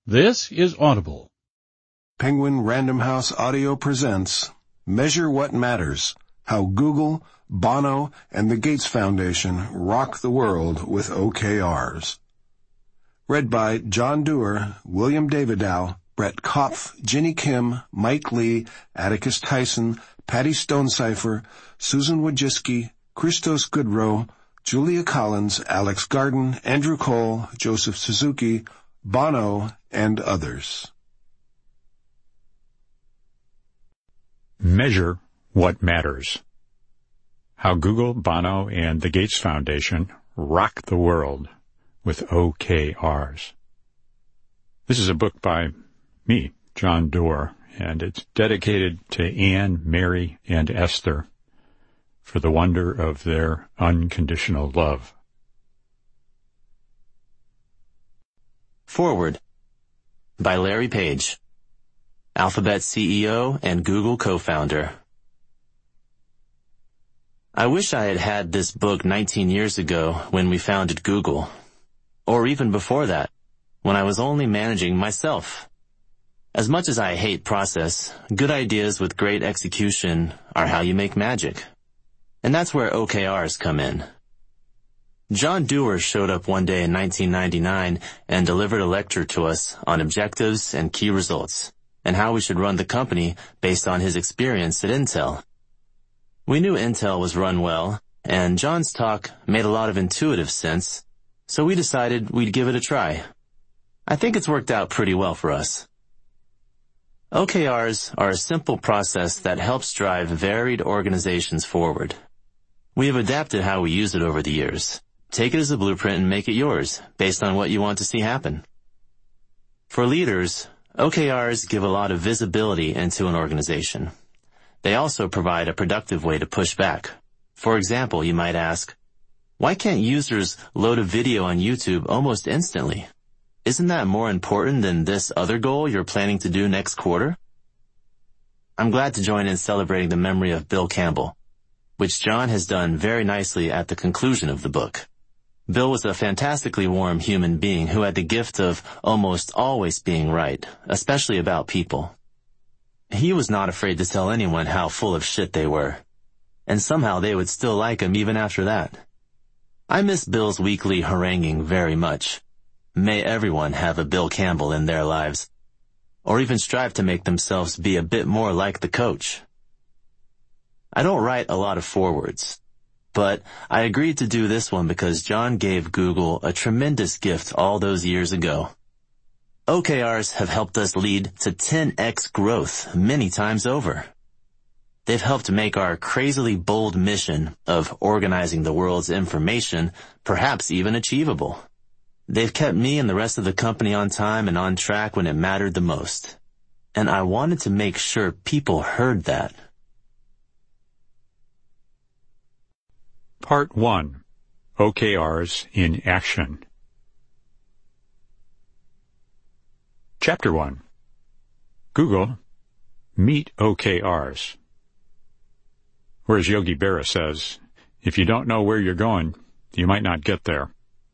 This is Audible. Penguin Random House Audio presents Measure What Matters, How Google, Bono, and the Gates Foundation Rock the World with OKRs. Read by John Doerr, William Davidow, Brett Kopf, Ginny Kim, Mike Lee, Atticus Tyson, Patty Stonecipher, Susan Wojcicki, Christos Goodrow, Julia Collins, Alex Garden, Andrew Cole, Joseph Suzuki, Bono, and others. Measure What Matters. How Google, Bono, and the Gates Foundation Rock the World with OKRs. This is a book by me, John Doerr, and it's dedicated to Anne, Mary, and Esther for the wonder of their unconditional love. Forward by Larry Page, Alphabet CEO and Google co-founder. I wish I had had this book 19 years ago when we founded Google, or even before that, when I was only managing myself. As much as I hate process, good ideas with great execution are how you make magic. And that's where OKRs come in. John Doerr showed up one day in 1999 and delivered a lecture to us on objectives and key results, and how we should run the company based on his experience at Intel. We knew Intel was run well, and John's talk made a lot of intuitive sense, so we decided we'd give it a try. I think it's worked out pretty well for us. OKRs are a simple process that helps drive varied organizations forward. We have adapted how we use it over the years. Take it as a blueprint and make it yours, based on what you want to see happen. For leaders, OKRs give a lot of visibility into an organization. They also provide a productive way to push back. For example, you might ask, why can't users load a video on YouTube almost instantly? Isn't that more important than this other goal you're planning to do next quarter? I'm glad to join in celebrating the memory of Bill Campbell, which John has done very nicely at the conclusion of the book. Bill was a fantastically warm human being who had the gift of almost always being right, especially about people. He was not afraid to tell anyone how full of shit they were, and somehow they would still like him even after that. I miss Bill's weekly haranguing very much. May everyone have a Bill Campbell in their lives, or even strive to make themselves be a bit more like the coach. I don't write a lot of forewords, but I agreed to do this one because John gave Google a tremendous gift all those years ago. OKRs have helped us lead to 10x growth many times over. They've helped make our crazily bold mission of organizing the world's information perhaps even achievable. They've kept me and the rest of the company on time and on track when it mattered the most. And I wanted to make sure people heard that. Part 1. OKRs in Action. Chapter 1. Google, Meet OKRs. Or as Yogi Berra says, if you don't know where you're going, you might not get there.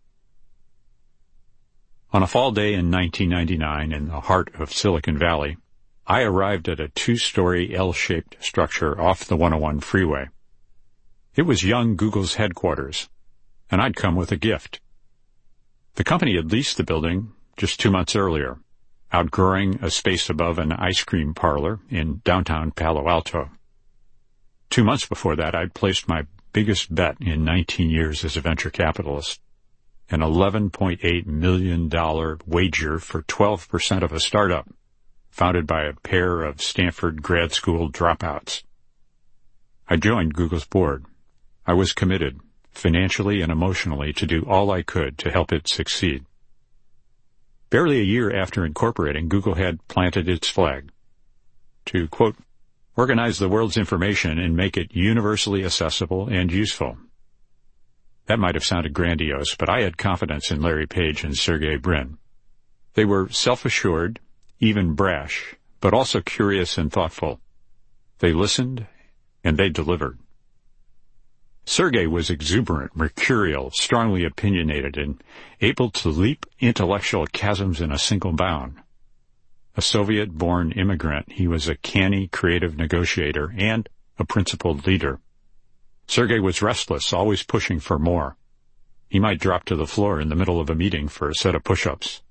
On a fall day in 1999 in the heart of Silicon Valley, I arrived at a 2-story L-shaped structure off the 101 freeway. It was young Google's headquarters, and I'd come with a gift. The company had leased the building just 2 months earlier, outgrowing a space above an ice cream parlor in downtown Palo Alto. 2 months before that, I'd placed my biggest bet in 19 years as a venture capitalist, an $11.8 million wager for 12% of a startup founded by a pair of Stanford grad school dropouts. I joined Google's board. I was committed, financially and emotionally, to do all I could to help it succeed. Barely a year after incorporating, Google had planted its flag to, quote, organize the world's information and make it universally accessible and useful. That might have sounded grandiose, but I had confidence in Larry Page and Sergey Brin. They were self-assured, even brash, but also curious and thoughtful. They listened, and they delivered. Sergey was exuberant, mercurial, strongly opinionated, and able to leap intellectual chasms in a single bound. A Soviet-born immigrant, he was a canny, creative negotiator and a principled leader. Sergey was restless, always pushing for more. He might drop to the floor in the middle of a meeting for a set of push-ups.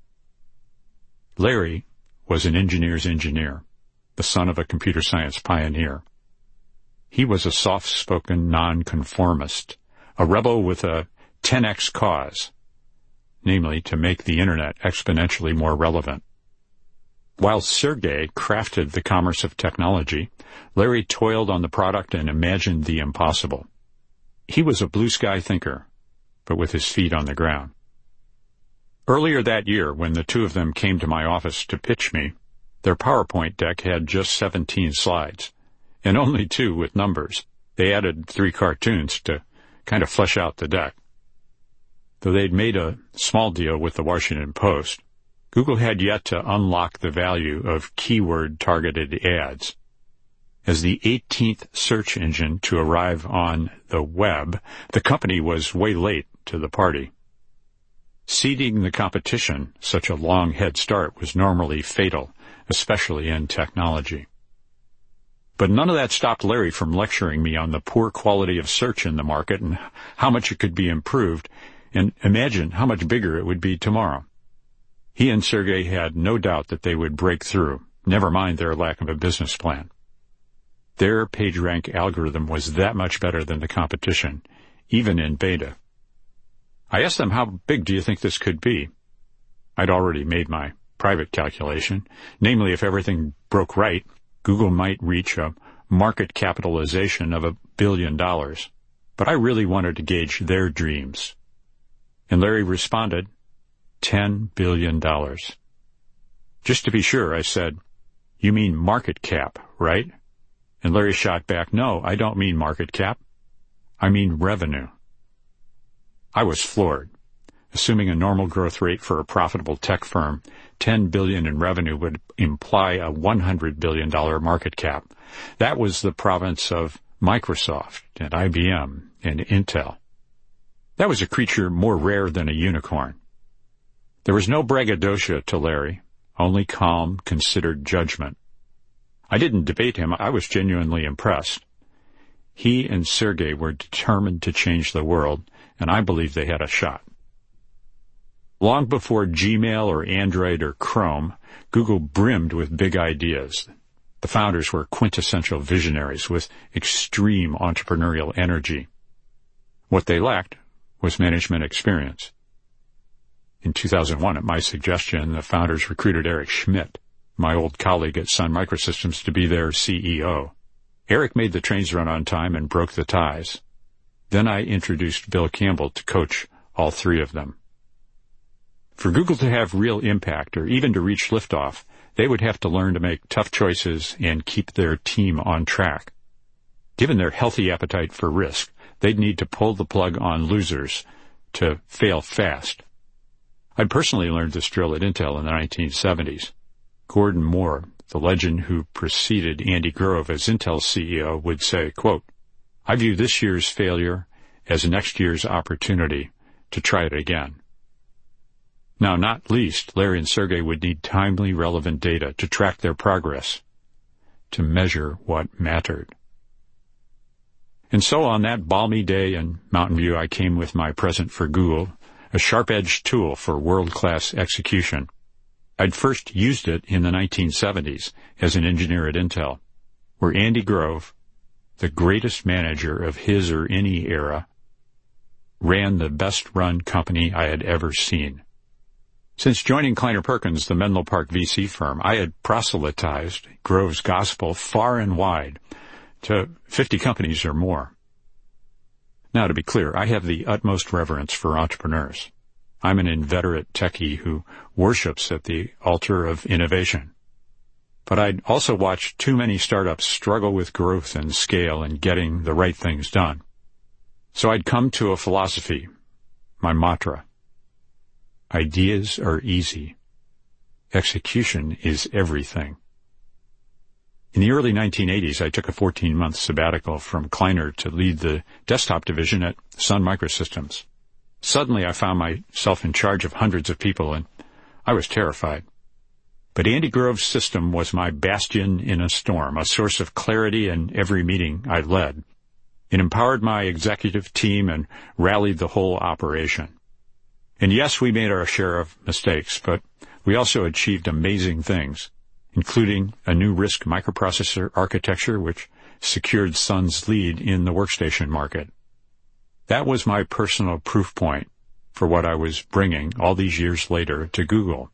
Larry was an engineer's engineer, the son of a computer science pioneer. He was a soft-spoken nonconformist, a rebel with a 10x cause, namely to make the Internet exponentially more relevant. While Sergey crafted the commerce of technology, Larry toiled on the product and imagined the impossible. He was a blue-sky thinker, but with his feet on the ground. Earlier that year, when the two of them came to my office to pitch me, their PowerPoint deck had just 17 slides, and only 2 with numbers. They added 3 cartoons to kind of flesh out the deck. Though they'd made a small deal with the Washington Post, Google had yet to unlock the value of keyword-targeted ads. As the 18th search engine to arrive on the web, the company was way late to the party. Ceding the competition such a long head start was normally fatal, especially in technology. But none of that stopped Larry from lecturing me on the poor quality of search in the market and how much it could be improved, and imagine how much bigger it would be tomorrow. He and Sergey had no doubt that they would break through, never mind their lack of a business plan. Their PageRank algorithm was that much better than the competition, even in beta. I asked them, how big do you think this could be? I'd already made my private calculation. Namely, if everything broke right, Google might reach a market capitalization of $1 billion. But I really wanted to gauge their dreams. And Larry responded, $10 billion. Just to be sure, I said, "You mean market cap, right?" And Larry shot back, "No, I don't mean market cap. I mean revenue." I was floored. Assuming a normal growth rate for a profitable tech firm, $10 billion in revenue would imply a $100 billion market cap. That was the province of Microsoft and IBM and Intel. That was a creature more rare than a unicorn. There was no braggadocio to Larry, only calm, considered judgment. I didn't debate him. I was genuinely impressed. He and Sergey were determined to change the world, and I believe they had a shot. Long before Gmail or Android or Chrome, Google brimmed with big ideas. The founders were quintessential visionaries with extreme entrepreneurial energy. What they lacked was management experience. In 2001, at my suggestion, the founders recruited Eric Schmidt, my old colleague at Sun Microsystems, to be their CEO. Eric made the trains run on time and broke the ties. Then I introduced Bill Campbell to coach all 3 of them. For Google to have real impact, or even to reach liftoff, they would have to learn to make tough choices and keep their team on track. Given their healthy appetite for risk, they'd need to pull the plug on losers to fail fast. I'd personally learned this drill at Intel in the 1970s. Gordon Moore, the legend who preceded Andy Grove as Intel's CEO, would say, quote, "I view this year's failure as next year's opportunity to try it again." Now, not least, Larry and Sergey would need timely, relevant data to track their progress, to measure what mattered. And so on that balmy day in Mountain View, I came with my present for Google, a sharp-edged tool for world-class execution. I'd first used it in the 1970s as an engineer at Intel, where Andy Grove, the greatest manager of his or any era, ran the best-run company I had ever seen. Since joining Kleiner Perkins, the Menlo Park VC firm, I had proselytized Grove's gospel far and wide to 50 companies or more. Now, to be clear, I have the utmost reverence for entrepreneurs. I'm an inveterate techie who worships at the altar of innovation. But I'd also watched too many startups struggle with growth and scale and getting the right things done. So I'd come to a philosophy, my mantra. Ideas are easy. Execution is everything. In the early 1980s, I took a 14-month sabbatical from Kleiner to lead the desktop division at Sun Microsystems. Suddenly, I found myself in charge of hundreds of people, and I was terrified. But Andy Grove's system was my bastion in a storm, a source of clarity in every meeting I led. It empowered my executive team and rallied the whole operation. And yes, we made our share of mistakes, but we also achieved amazing things, including a new RISC microprocessor architecture which secured Sun's lead in the workstation market. That was my personal proof point for what I was bringing all these years later to Google.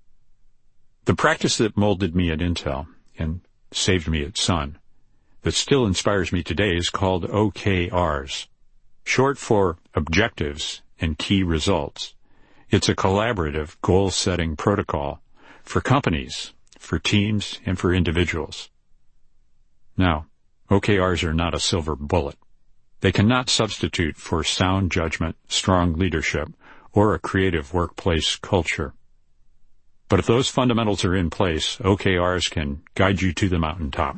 The practice that molded me at Intel and saved me at Sun, that still inspires me today, is called OKRs, short for Objectives and Key Results. It's a collaborative goal-setting protocol for companies, for teams, and for individuals. Now, OKRs are not a silver bullet. They cannot substitute for sound judgment, strong leadership, or a creative workplace culture. But if those fundamentals are in place, OKRs can guide you to the mountaintop.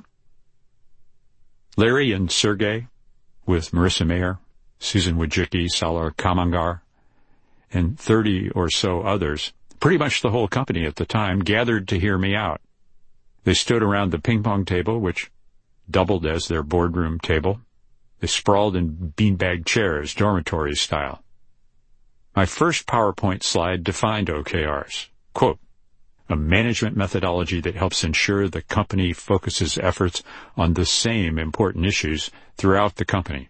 Larry and Sergey, with Marissa Mayer, Susan Wojcicki, Salar Kamangar, and 30 or so others, pretty much the whole company at the time, gathered to hear me out. They stood around the ping-pong table, which doubled as their boardroom table. They sprawled in beanbag chairs, dormitory style. My first PowerPoint slide defined OKRs. Quote, a management methodology that helps ensure the company focuses efforts on the same important issues throughout the company.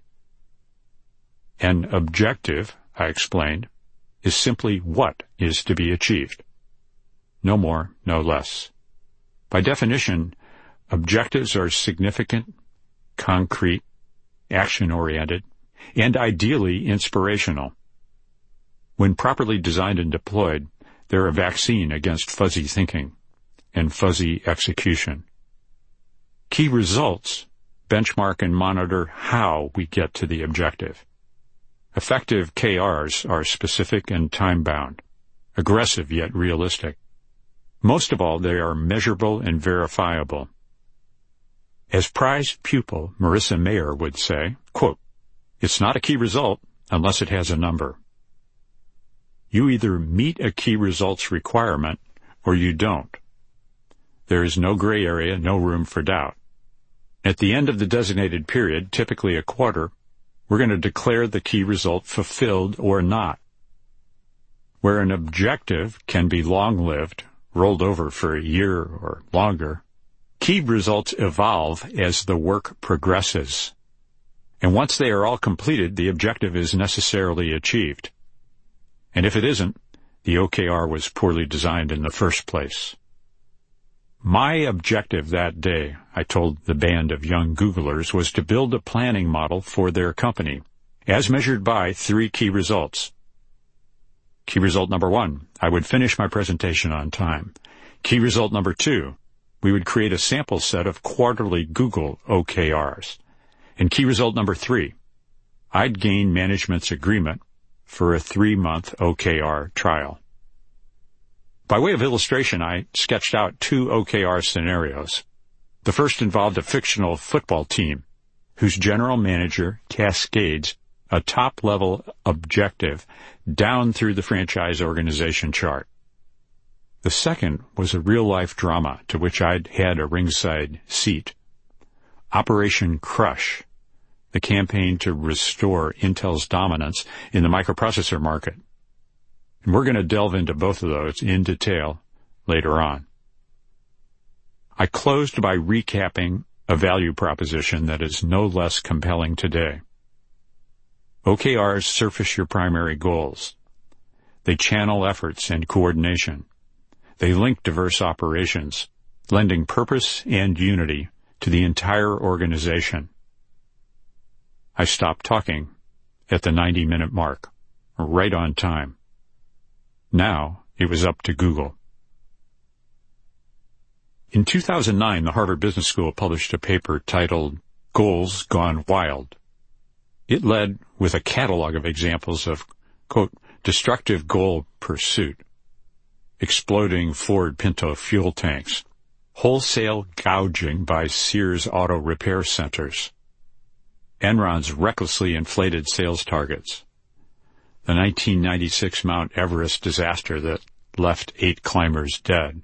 An objective, I explained, is simply what is to be achieved. No more, no less. By definition, objectives are significant, concrete, action-oriented, and ideally inspirational. When properly designed and deployed, they're a vaccine against fuzzy thinking and fuzzy execution. Key results benchmark and monitor how we get to the objective. Effective KRs are specific and time-bound, aggressive yet realistic. Most of all, they are measurable and verifiable. As prize pupil Marissa Mayer would say, quote, it's not a key result unless it has a number. You either meet a key results requirement or you don't. There is no gray area, no room for doubt. At the end of the designated period, typically a quarter, we're going to declare the key result fulfilled or not. Where an objective can be long-lived, rolled over for a year or longer, key results evolve as the work progresses. And once they are all completed, the objective is necessarily achieved. And if it isn't, the OKR was poorly designed in the first place. My objective that day, I told the band of young Googlers, was to build a planning model for their company, as measured by 3 key results. Key result number 1, I would finish my presentation on time. Key result number 2, we would create a sample set of quarterly Google OKRs. And key result number 3, I'd gain management's agreement for a 3-month OKR trial. By way of illustration, I sketched out 2 OKR scenarios. The first involved a fictional football team whose general manager cascades a top-level objective down through the franchise organization chart. The second was a real-life drama to which I'd had a ringside seat. Operation Crush, the campaign to restore Intel's dominance in the microprocessor market. And we're going to delve into both of those in detail later on. I closed by recapping a value proposition that is no less compelling today. OKRs surface your primary goals. They channel efforts and coordination. They link diverse operations, lending purpose and unity to the entire organization. I stopped talking at the 90-minute mark, right on time. Now it was up to Google. In 2009, the Harvard Business School published a paper titled Goals Gone Wild. It led with a catalog of examples of, quote, destructive goal pursuit, exploding Ford Pinto fuel tanks, wholesale gouging by Sears Auto Repair Centers, Enron's recklessly inflated sales targets, the 1996 Mount Everest disaster that left 8 climbers dead.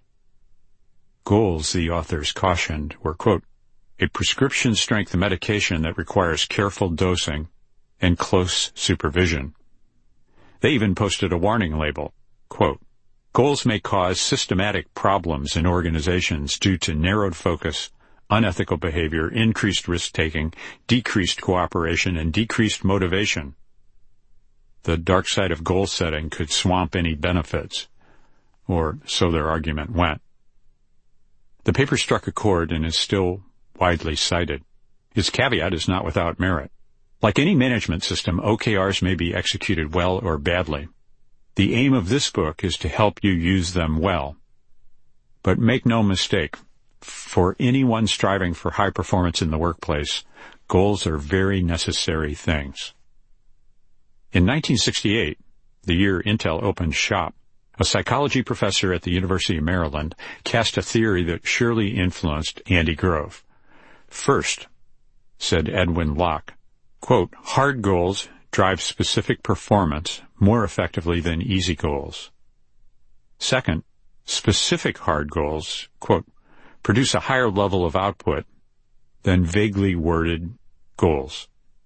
Goals, the authors cautioned, were, quote, a prescription-strength medication that requires careful dosing and close supervision. They even posted a warning label, quote, goals may cause systematic problems in organizations due to narrowed focus, unethical behavior, increased risk-taking, decreased cooperation, and decreased motivation. The dark side of goal setting could swamp any benefits, or so their argument went. The paper struck a chord and is still widely cited. Its caveat is not without merit. Like any management system, OKRs may be executed well or badly. The aim of this book is to help you use them well. But make no mistake, for anyone striving for high performance in the workplace, goals are very necessary things. In 1968, the year Intel opened shop, a psychology professor at the University of Maryland cast a theory that surely influenced Andy Grove. First, said Edwin Locke, quote, hard goals drive specific performance more effectively than easy goals. Second, specific hard goals, quote, produce a higher level of output than vaguely worded goals.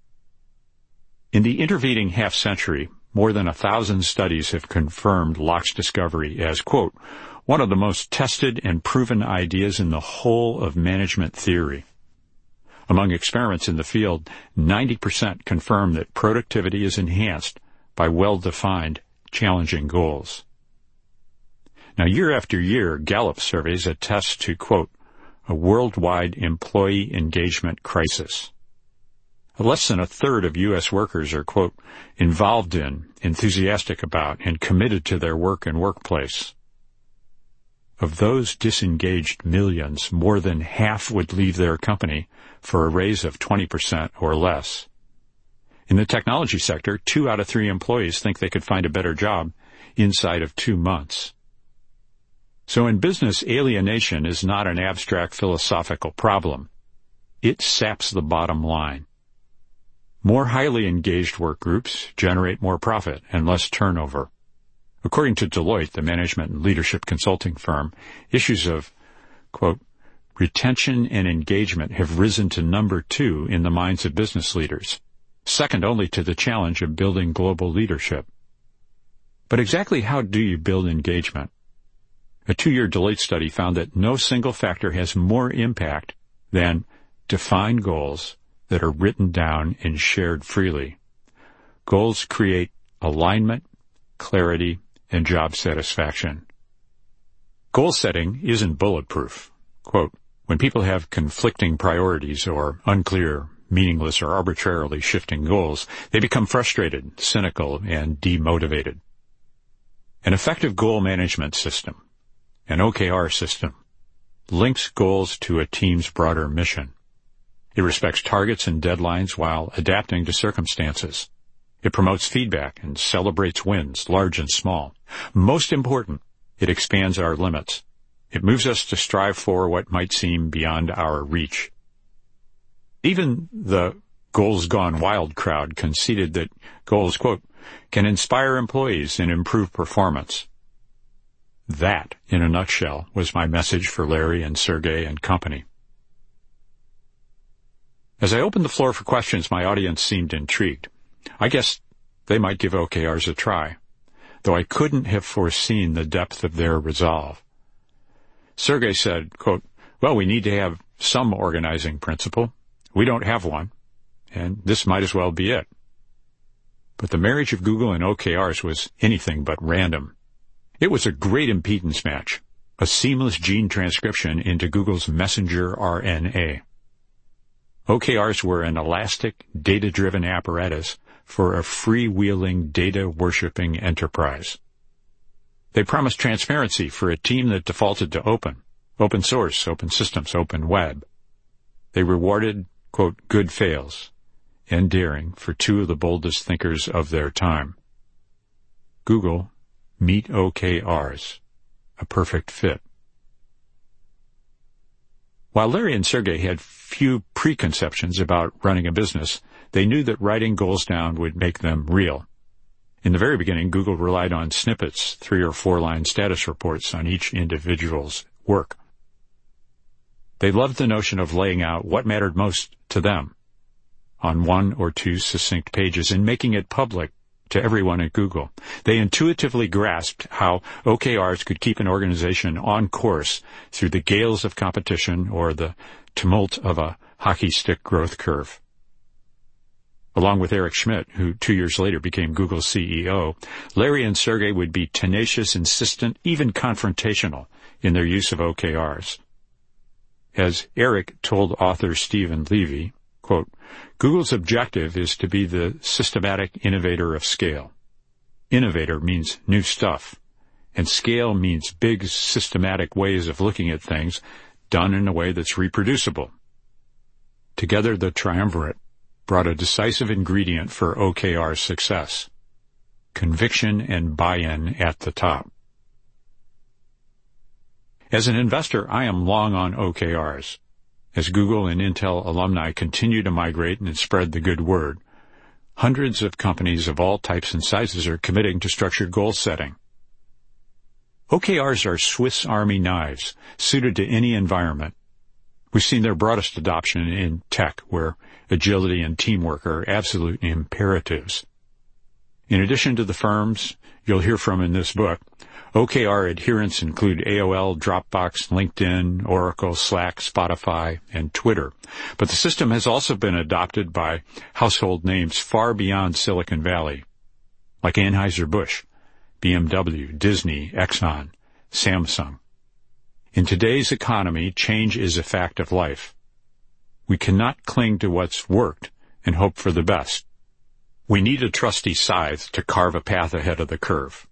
In the intervening half-century, more than 1,000 studies have confirmed Locke's discovery as, quote, one of the most tested and proven ideas in the whole of management theory. Among experiments in the field, 90% confirm that productivity is enhanced by well-defined, challenging goals. Now, year after year, Gallup surveys attest to, quote, a worldwide employee engagement crisis. Less than a third of U.S. workers are, quote, involved in, enthusiastic about, and committed to their work and workplace. Of those disengaged millions, more than half would leave their company for a raise of 20% or less. In the technology sector, 2 out of 3 employees think they could find a better job inside of 2 months. So in business, alienation is not an abstract philosophical problem. It saps the bottom line. More highly engaged work groups generate more profit and less turnover. According to Deloitte, the management and leadership consulting firm, issues of, quote, retention and engagement have risen to number 2 in the minds of business leaders, second only to the challenge of building global leadership. But exactly how do you build engagement? A 2-year Deloitte study found that no single factor has more impact than defined goals that are written down and shared freely. Goals create alignment, clarity, and job satisfaction. Goal setting isn't bulletproof. Quote, when people have conflicting priorities or unclear, meaningless, or arbitrarily shifting goals, they become frustrated, cynical, and demotivated. An effective goal management system, an OKR system, links goals to a team's broader mission. It respects targets and deadlines while adapting to circumstances. It promotes feedback and celebrates wins, large and small. Most important, it expands our limits. It moves us to strive for what might seem beyond our reach. Even the goals gone wild crowd conceded that goals, quote, can inspire employees and improve performance. That, in a nutshell, was my message for Larry and Sergey and company. As I opened the floor for questions, my audience seemed intrigued. I guess they might give OKRs a try, though I couldn't have foreseen the depth of their resolve. Sergey said, quote, well, we need to have some organizing principle. We don't have one, and this might as well be it. But the marriage of Google and OKRs was anything but random. It was a great impedance match, a seamless gene transcription into Google's messenger RNA. OKRs were an elastic, data-driven apparatus for a freewheeling, data-worshipping enterprise. They promised transparency for a team that defaulted to open source, open systems, open web. They rewarded, quote, good fails and daring for 2 of the boldest thinkers of their time. Google, meet OKRs, a perfect fit. While Larry and Sergey had few preconceptions about running a business, they knew that writing goals down would make them real. In the very beginning, Google relied on snippets, 3 or 4 line status reports on each individual's work. They loved the notion of laying out what mattered most to them on 1 or 2 succinct pages and making it public to everyone at Google. They intuitively grasped how OKRs could keep an organization on course through the gales of competition or the tumult of a hockey stick growth curve. Along with Eric Schmidt, who 2 years later became Google's CEO, Larry and Sergey would be tenacious, insistent, even confrontational in their use of OKRs. As Eric told author Stephen Levy, quote, Google's objective is to be the systematic innovator of scale. Innovator means new stuff, and scale means big, systematic ways of looking at things done in a way that's reproducible. Together, the triumvirate brought a decisive ingredient for OKR's success: conviction and buy-in at the top. As an investor, I am long on OKRs. As Google and Intel alumni continue to migrate and spread the good word, hundreds of companies of all types and sizes are committing to structured goal setting. OKRs are Swiss Army knives, suited to any environment. We've seen their broadest adoption in tech, where agility and teamwork are absolute imperatives. In addition to the firms you'll hear from in this book, OKR adherents include AOL, Dropbox, LinkedIn, Oracle, Slack, Spotify, and Twitter. But the system has also been adopted by household names far beyond Silicon Valley, like Anheuser-Busch, BMW, Disney, Exxon, Samsung. In today's economy, change is a fact of life. We cannot cling to what's worked and hope for the best. We need a trusty scythe to carve a path ahead of the curve.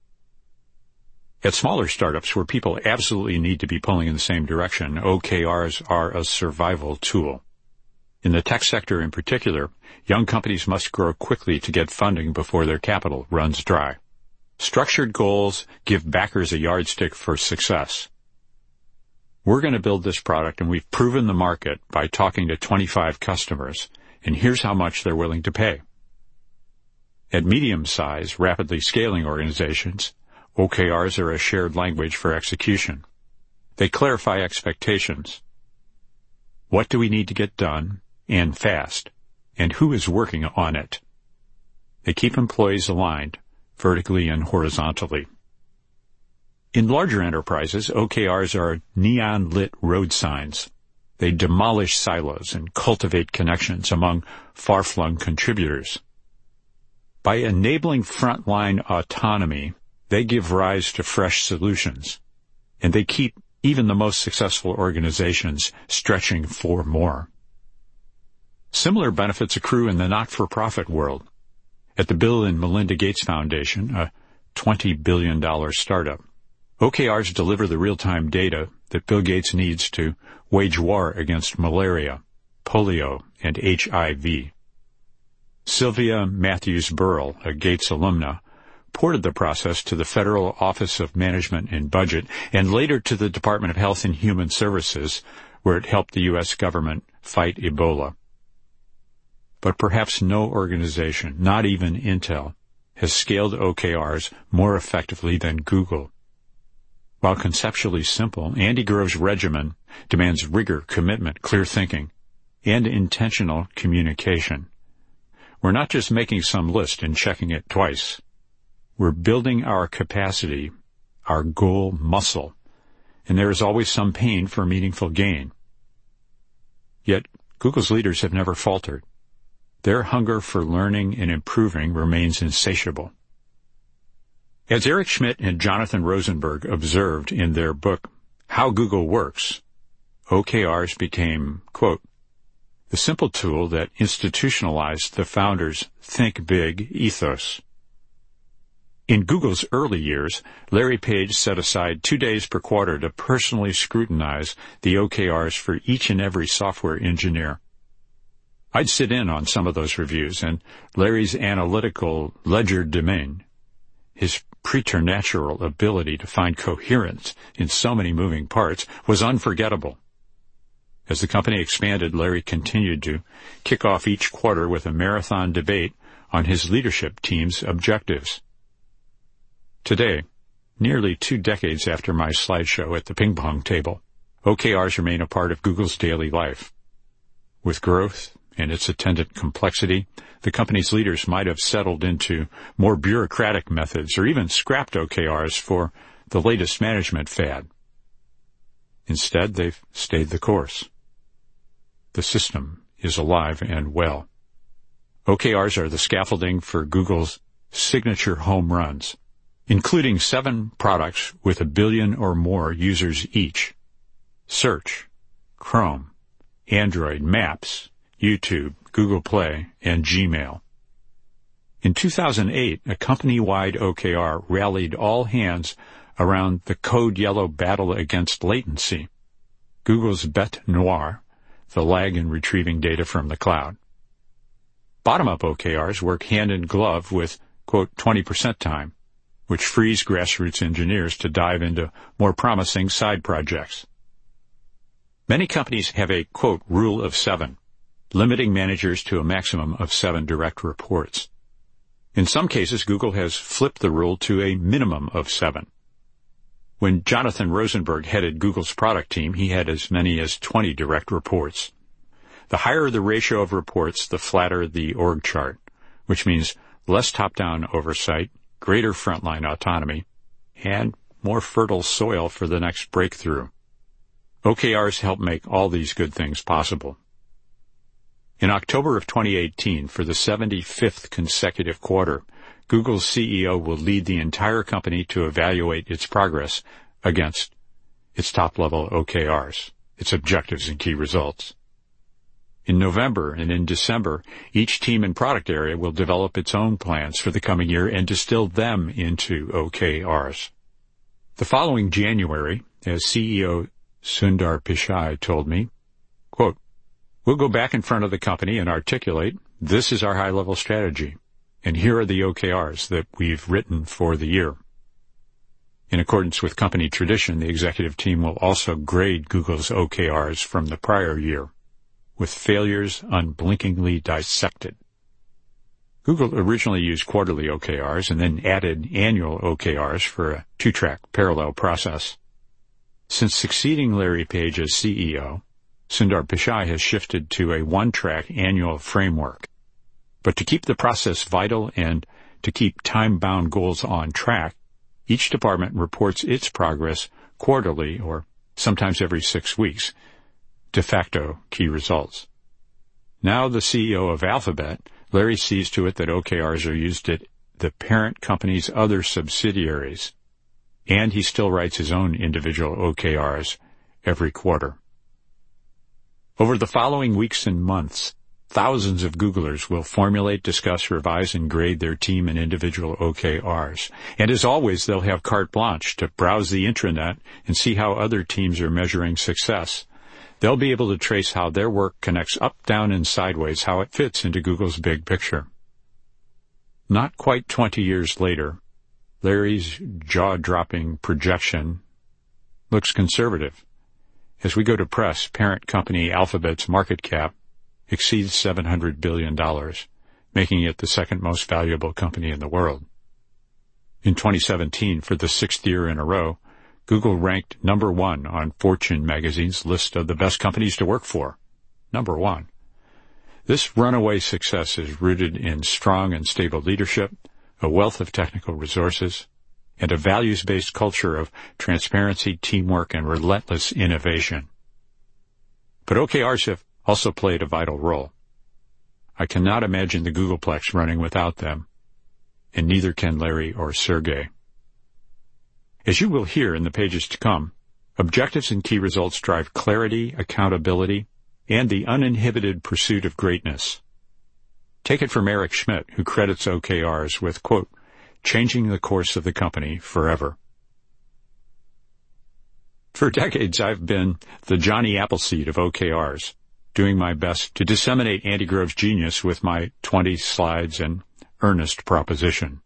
At smaller startups where people absolutely need to be pulling in the same direction, OKRs are a survival tool. In the tech sector in particular, young companies must grow quickly to get funding before their capital runs dry. Structured goals give backers a yardstick for success. We're going to build this product, and we've proven the market by talking to 25 customers, and here's how much they're willing to pay. At medium-sized, rapidly scaling organizations, OKRs are a shared language for execution. They clarify expectations. What do we need to get done, and fast, and who is working on it? They keep employees aligned, vertically and horizontally. In larger enterprises, OKRs are neon-lit road signs. They demolish silos and cultivate connections among far-flung contributors. By enabling frontline autonomy, they give rise to fresh solutions, and they keep even the most successful organizations stretching for more. Similar benefits accrue in the not-for-profit world. At the Bill and Melinda Gates Foundation, a $20 billion startup, OKRs deliver the real-time data that Bill Gates needs to wage war against malaria, polio, and HIV. Sylvia Matthews Burrell, a Gates alumna, ported the process to the Federal Office of Management and Budget and later to the Department of Health and Human Services, where it helped the U.S. government fight Ebola. But perhaps no organization, not even Intel, has scaled OKRs more effectively than Google. While conceptually simple, Andy Grove's regimen demands rigor, commitment, clear thinking, and intentional communication. We're not just making some list and checking it twice. We're building our capacity, our goal muscle, and there is always some pain for meaningful gain. Yet, Google's leaders have never faltered. Their hunger for learning and improving remains insatiable. As Eric Schmidt and Jonathan Rosenberg observed in their book, How Google Works, OKRs became, quote, the simple tool that institutionalized the founders' think big ethos. In Google's early years, Larry Page set aside 2 days per quarter to personally scrutinize the OKRs for each and every software engineer. I'd sit in on some of those reviews, and Larry's analytical legerdemain, his preternatural ability to find coherence in so many moving parts, was unforgettable. As the company expanded, Larry continued to kick off each quarter with a marathon debate on his leadership team's objectives. Today, nearly 2 decades after my slideshow at the ping pong table, OKRs remain a part of Google's daily life. With growth and its attendant complexity, the company's leaders might have settled into more bureaucratic methods or even scrapped OKRs for the latest management fad. Instead, they've stayed the course. The system is alive and well. OKRs are the scaffolding for Google's signature home runs, including 7 products with 1 billion or more users each: Search, Chrome, Android, Maps, YouTube, Google Play, and Gmail. In 2008, a company-wide OKR rallied all hands around the Code Yellow battle against latency, Google's bête noire, the lag in retrieving data from the cloud. Bottom-up OKRs work hand in glove with, quote, 20% time, which frees grassroots engineers to dive into more promising side projects. Many companies have a, quote, rule of 7, limiting managers to a maximum of 7 direct reports. In some cases, Google has flipped the rule to a minimum of 7. When Jonathan Rosenberg headed Google's product team, he had as many as 20 direct reports. The higher the ratio of reports, the flatter the org chart, which means less top-down oversight, greater frontline autonomy, and more fertile soil for the next breakthrough. OKRs help make all these good things possible. In October of 2018, for the 75th consecutive quarter, Google's CEO will lead the entire company to evaluate its progress against its top-level OKRs, its objectives and key results. In November and in December, each team and product area will develop its own plans for the coming year and distill them into OKRs. The following January, as CEO Sundar Pichai told me, quote, "We'll go back in front of the company and articulate, this is our high-level strategy, and here are the OKRs that we've written for the year." In accordance with company tradition, the executive team will also grade Google's OKRs from the prior year, with failures unblinkingly dissected. Google originally used quarterly OKRs and then added annual OKRs for a 2-track parallel process. Since succeeding Larry Page as CEO, Sundar Pichai has shifted to a 1-track annual framework. But to keep the process vital and to keep time-bound goals on track, each department reports its progress quarterly or sometimes every 6 weeks, de facto key results. Now the CEO of Alphabet, Larry sees to it that OKRs are used at the parent company's other subsidiaries, and he still writes his own individual OKRs every quarter. Over the following weeks and months, thousands of Googlers will formulate, discuss, revise, and grade their team and individual OKRs. And as always, they'll have carte blanche to browse the intranet and see how other teams are measuring success. They'll be able to trace how their work connects up, down, and sideways, how it fits into Google's big picture. Not quite 20 years later, Larry's jaw-dropping projection looks conservative. As we go to press, parent company Alphabet's market cap exceeds $700 billion, making it the second most valuable company in the world. In 2017, for the 6th year in a row, Google ranked number 1 on Fortune magazine's list of the best companies to work for. Number 1. This runaway success is rooted in strong and stable leadership, a wealth of technical resources, and a values-based culture of transparency, teamwork, and relentless innovation. But OKRs have also played a vital role. I cannot imagine the Googleplex running without them, and neither can Larry or Sergey. As you will hear in the pages to come, objectives and key results drive clarity, accountability, and the uninhibited pursuit of greatness. Take it from Eric Schmidt, who credits OKRs with, quote, changing the course of the company forever. For decades, I've been the Johnny Appleseed of OKRs, doing my best to disseminate Andy Grove's genius with my 20 slides and earnest proposition.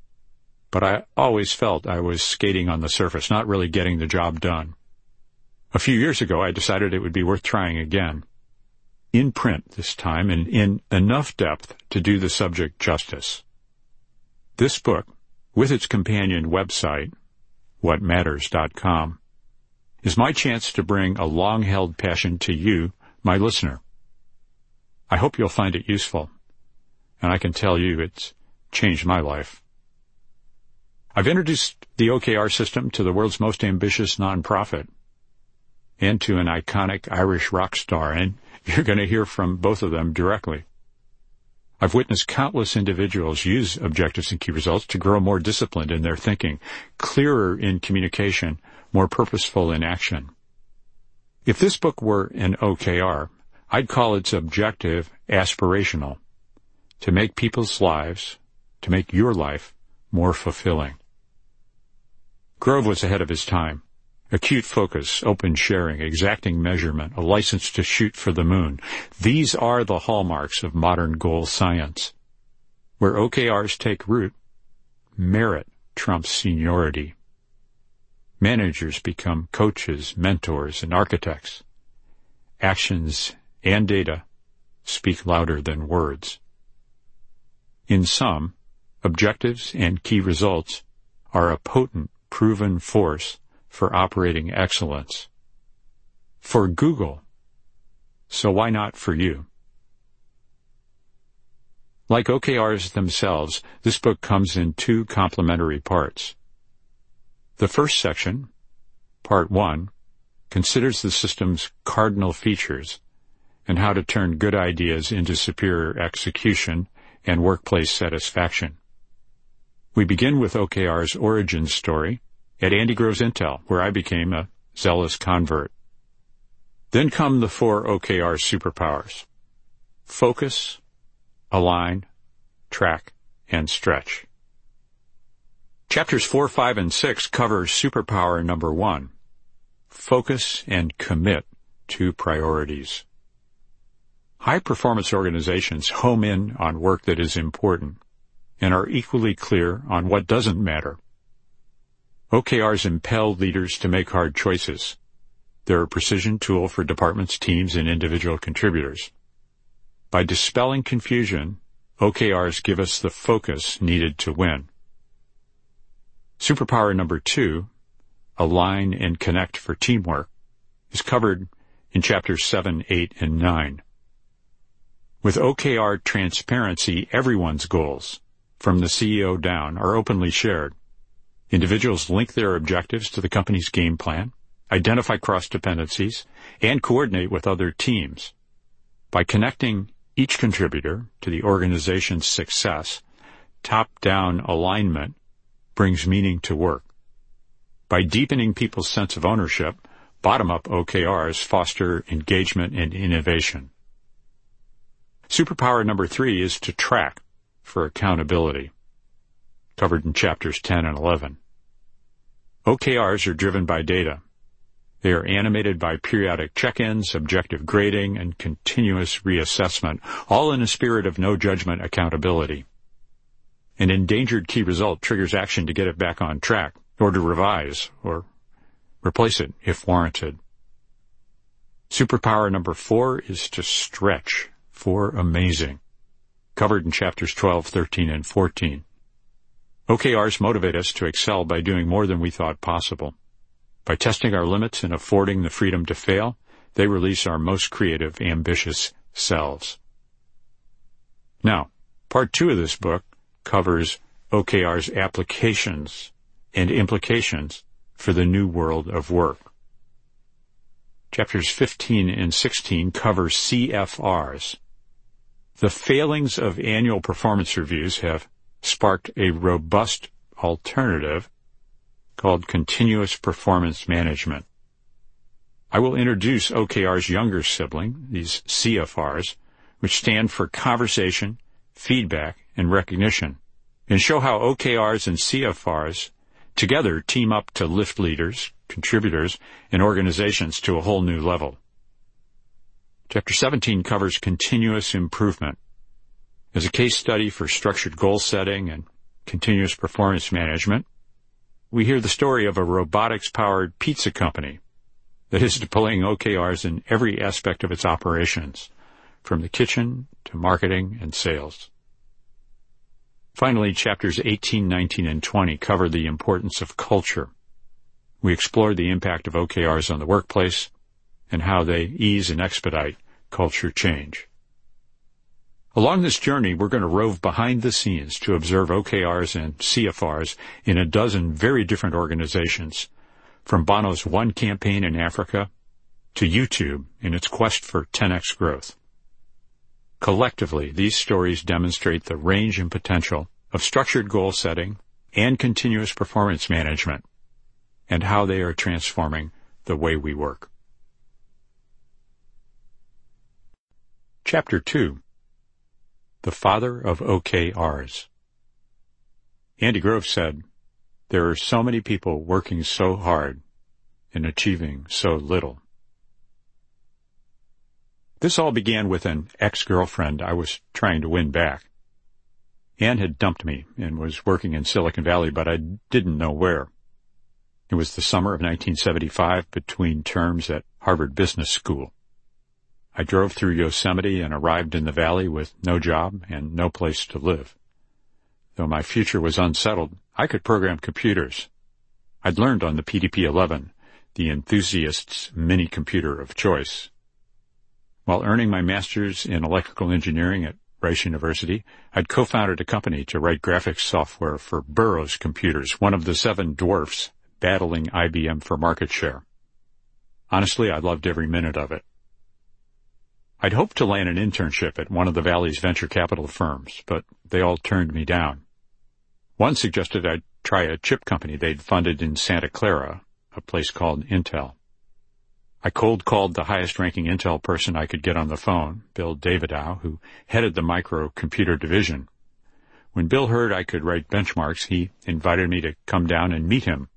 But I always felt I was skating on the surface, not really getting the job done. A few years ago, I decided it would be worth trying again, in print this time, and in enough depth to do the subject justice. This book, with its companion website, whatmatters.com, is my chance to bring a long-held passion to you, my listener. I hope you'll find it useful, and I can tell you it's changed my life. I've introduced the OKR system to the world's most ambitious nonprofit and to an iconic Irish rock star, and you're going to hear from both of them directly. I've witnessed countless individuals use objectives and key results to grow more disciplined in their thinking, clearer in communication, more purposeful in action. If this book were an OKR, I'd call its objective aspirational, to make people's lives, to make your life more fulfilling. Grove was ahead of his time. Acute focus, open sharing, exacting measurement, a license to shoot for the moon. These are the hallmarks of modern goal science. Where OKRs take root, merit trumps seniority. Managers become coaches, mentors, and architects. Actions and data speak louder than words. In sum, objectives and key results are a potent, proven force for operating excellence. For Google, so why not for you? Like OKRs themselves, this book comes in two complementary parts. The first section, Part 1, considers the system's cardinal features and how to turn good ideas into superior execution and workplace satisfaction. We begin with OKR's origin story at Andy Grove's Intel, where I became a zealous convert. Then come the 4 OKR superpowers: focus, align, track, and stretch. Chapters 4, 5, and 6 cover superpower number 1, focus and commit to priorities. High-performance organizations home in on work that is important and are equally clear on what doesn't matter. OKRs impel leaders to make hard choices. They're a precision tool for departments, teams, and individual contributors. By dispelling confusion, OKRs give us the focus needed to win. Superpower number 2, align and connect for teamwork, is covered in chapters 7, 8, and 9. With OKR transparency, everyone's goals, from the CEO down, are openly shared. Individuals link their objectives to the company's game plan, identify cross-dependencies, and coordinate with other teams. By connecting each contributor to the organization's success, top-down alignment brings meaning to work. By deepening people's sense of ownership, bottom-up OKRs foster engagement and innovation. Superpower number 3 is to track for accountability, covered in chapters 10 and 11. OKRs are driven by data. They are animated by periodic check-ins, objective grading, and continuous reassessment, all in a spirit of no-judgment accountability. An endangered key result triggers action to get it back on track, or to revise, or replace it if warranted. Superpower number 4 is to stretch for amazing, covered in chapters 12, 13, and 14. OKRs motivate us to excel by doing more than we thought possible. By testing our limits and affording the freedom to fail, they release our most creative, ambitious selves. Now, part 2 of this book covers OKR's applications and implications for the new world of work. Chapters 15 and 16 cover CFRs. The failings of annual performance reviews have sparked a robust alternative called continuous performance management. I will introduce OKR's younger sibling, these CFRs, which stand for conversation, feedback, and recognition, and show how OKRs and CFRs together team up to lift leaders, contributors, and organizations to a whole new level. Chapter 17 covers continuous improvement. As a case study for structured goal setting and continuous performance management, we hear the story of a robotics-powered pizza company that is deploying OKRs in every aspect of its operations, from the kitchen to marketing and sales. Finally, chapters 18, 19, and 20 cover the importance of culture. We explore the impact of OKRs on the workplace and how they ease and expedite culture change. Along this journey, we're going to rove behind the scenes to observe OKRs and CFRs in a dozen very different organizations, from Bono's One campaign in Africa to YouTube in its quest for 10x growth. Collectively, these stories demonstrate the range and potential of structured goal setting and continuous performance management, and how they are transforming the way we work. Chapter 2. The Father of OKRs. Andy Grove said, "There are so many people working so hard and achieving so little." This all began with an ex-girlfriend I was trying to win back. Ann had dumped me and was working in Silicon Valley, but I didn't know where. It was the summer of 1975, between terms at Harvard Business School. I drove through Yosemite and arrived in the valley with no job and no place to live. Though my future was unsettled, I could program computers. I'd learned on the PDP-11, the enthusiast's mini-computer of choice. While earning my master's in electrical engineering at Rice University, I'd co-founded a company to write graphics software for Burroughs Computers, one of the 7 dwarfs battling IBM for market share. Honestly, I loved every minute of it. I'd hoped to land an internship at one of the Valley's venture capital firms, but they all turned me down. One suggested I'd try a chip company they'd funded in Santa Clara, a place called Intel. I cold-called the highest-ranking Intel person I could get on the phone, Bill Davidow, who headed the microcomputer division. When Bill heard I could write benchmarks, he invited me to come down and meet him.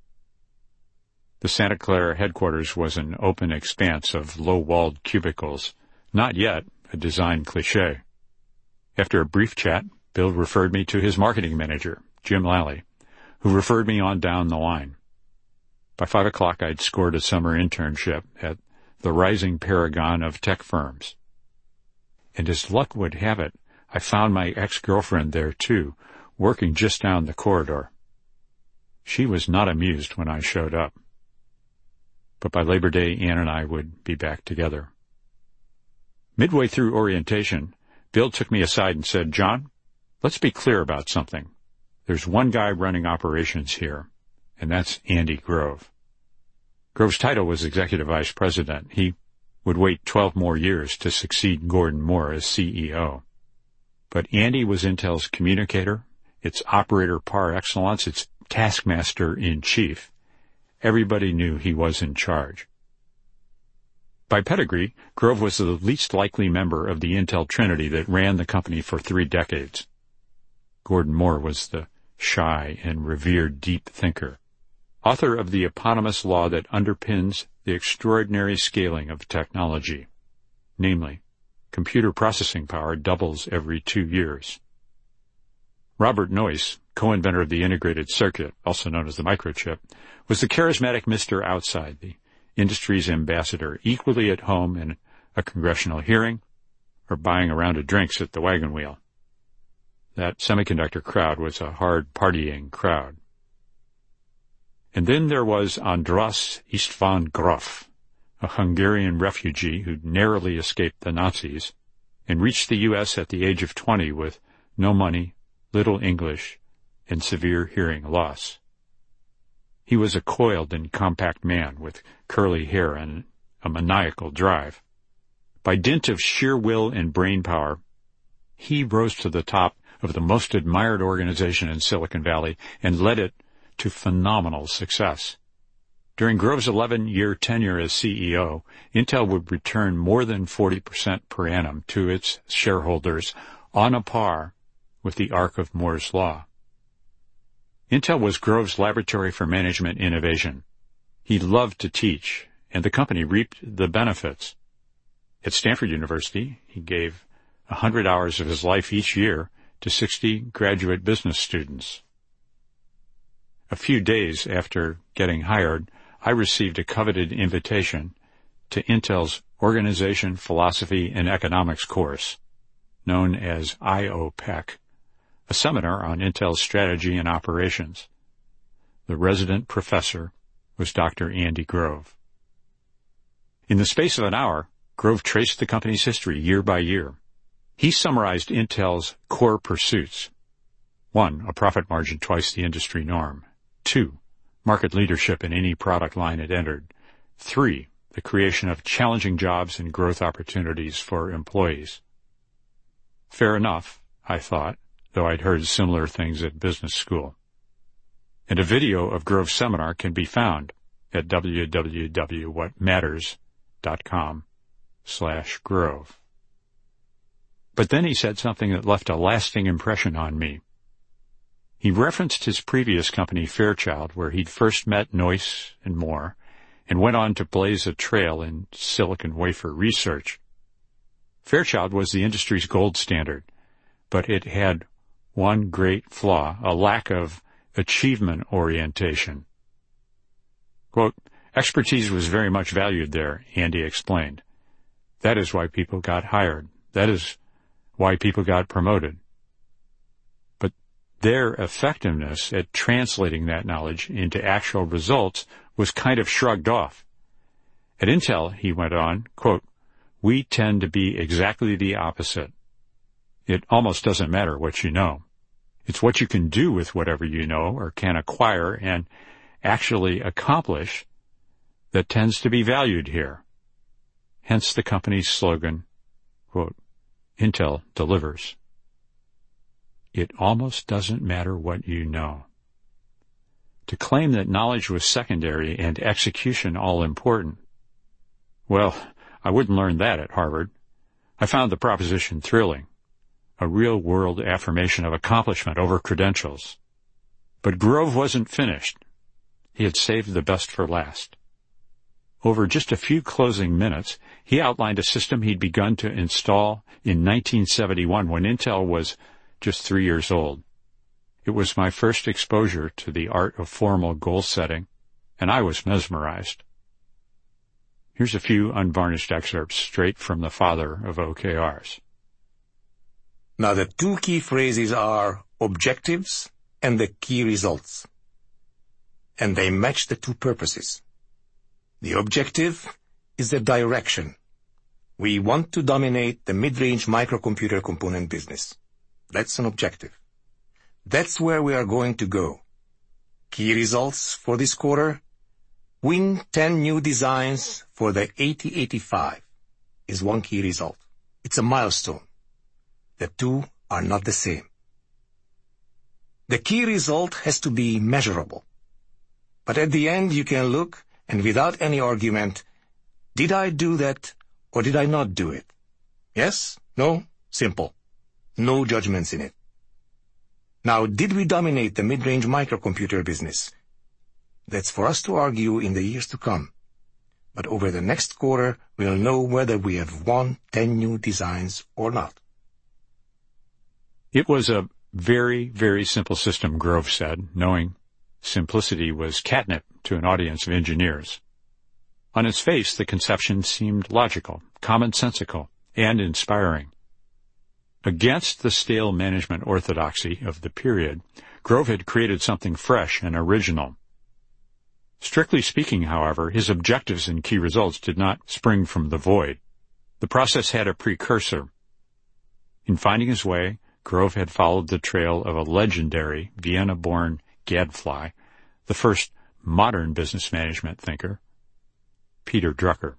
The Santa Clara headquarters was an open expanse of low-walled cubicles, not yet a design cliché. After a brief chat, Bill referred me to his marketing manager, Jim Lally, who referred me on down the line. By 5 o'clock, I'd scored a summer internship at the rising paragon of tech firms. And as luck would have it, I found my ex-girlfriend there, too, working just down the corridor. She was not amused when I showed up. But by Labor Day, Ann and I would be back together. Midway through orientation, Bill took me aside and said, "John, let's be clear about something. There's one guy running operations here, and that's Andy Grove." Grove's title was Executive Vice President. He would wait 12 more years to succeed Gordon Moore as CEO. But Andy was Intel's communicator, its operator par excellence, its taskmaster-in-chief. Everybody knew he was in charge. By pedigree, Grove was the least likely member of the Intel trinity that ran the company for 3 decades. Gordon Moore was the shy and revered deep thinker, author of the eponymous law that underpins the extraordinary scaling of technology, namely, computer processing power doubles every 2 years. Robert Noyce, co-inventor of the integrated circuit, also known as the microchip, was the charismatic Mr. Outside, the industry's ambassador, equally at home in a congressional hearing or buying a round of drinks at the wagon wheel. That semiconductor crowd was a hard partying crowd. And then there was Andras István Grof, a Hungarian refugee who narrowly escaped the Nazis and reached the U.S. at the age of 20 with no money, little English, and severe hearing loss. He was a coiled and compact man with curly hair and a maniacal drive. By dint of sheer will and brain power, he rose to the top of the most admired organization in Silicon Valley and led it to phenomenal success. During Grove's 11-year tenure as CEO, Intel would return more than 40% per annum to its shareholders, on a par with the arc of Moore's Law. Intel was Grove's laboratory for management innovation. He loved to teach, and the company reaped the benefits. At Stanford University, he gave 100 hours of his life each year to 60 graduate business students. A few days after getting hired, I received a coveted invitation to Intel's Organization, Philosophy, and Economics course, known as IOPEC, a seminar on Intel's strategy and operations. The resident professor was Dr. Andy Grove. In the space of an hour, Grove traced the company's history year by year. He summarized Intel's core pursuits. 1, a profit margin twice the industry norm. 2, market leadership in any product line it entered. 3, the creation of challenging jobs and growth opportunities for employees. Fair enough, I thought, though I'd heard similar things at business school. And a video of Grove's seminar can be found at www.whatmatters.com/Grove. But then he said something that left a lasting impression on me. He referenced his previous company, Fairchild, where he'd first met Noyce and Moore, and went on to blaze a trail in silicon wafer research. Fairchild was the industry's gold standard, but it had one great flaw, a lack of achievement orientation. Quote, expertise was very much valued there, Andy explained. That is why people got hired. That is why people got promoted. But their effectiveness at translating that knowledge into actual results was kind of shrugged off. At Intel, he went on, quote, we tend to be exactly the opposite. It almost doesn't matter what you know. It's what you can do with whatever you know or can acquire and actually accomplish that tends to be valued here. Hence the company's slogan, quote, Intel delivers. It almost doesn't matter what you know. To claim that knowledge was secondary and execution all important. Well, I wouldn't learn that at Harvard. I found the proposition thrilling. A real-world affirmation of accomplishment over credentials. But Grove wasn't finished. He had saved the best for last. Over just a few closing minutes, he outlined a system he'd begun to install in 1971 when Intel was just 3 years old. It was my first exposure to the art of formal goal setting, and I was mesmerized. Here's a few unvarnished excerpts straight from the father of OKRs. Now the two key phrases are objectives and the key results. And they match the two purposes. The objective is the direction. We want to dominate the mid-range microcomputer component business. That's an objective. That's where we are going to go. Key results for this quarter? Win 10 new designs for the 8085 is one key result. It's a milestone. The two are not the same. The key result has to be measurable. But at the end you can look and without any argument, did I do that or did I not do it? Yes? No? Simple. No judgments in it. Now, did we dominate the mid-range microcomputer business? That's for us to argue in the years to come. But over the next quarter, we'll know whether we have won 10 new designs or not. It was a very, very simple system, Grove said, knowing simplicity was catnip to an audience of engineers. On its face, the conception seemed logical, commonsensical, and inspiring. Against the stale management orthodoxy of the period, Grove had created something fresh and original. Strictly speaking, however, his objectives and key results did not spring from the void. The process had a precursor. In finding his way, Grove had followed the trail of a legendary Vienna-born gadfly, the first modern business management thinker, Peter Drucker.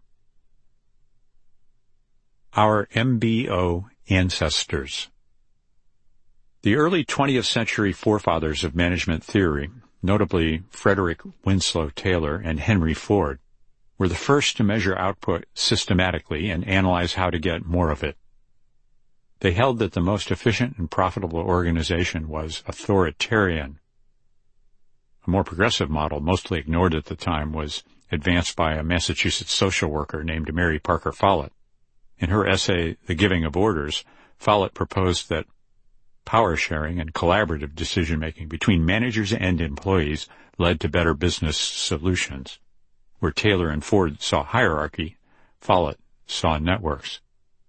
Our MBO ancestors. The early 20th century forefathers of management theory, notably Frederick Winslow Taylor and Henry Ford, were the first to measure output systematically and analyze how to get more of it. They held that the most efficient and profitable organization was authoritarian. A more progressive model, mostly ignored at the time, was advanced by a Massachusetts social worker named Mary Parker Follett. In her essay, The Giving of Orders, Follett proposed that power sharing and collaborative decision-making between managers and employees led to better business solutions. Where Taylor and Ford saw hierarchy, Follett saw networks.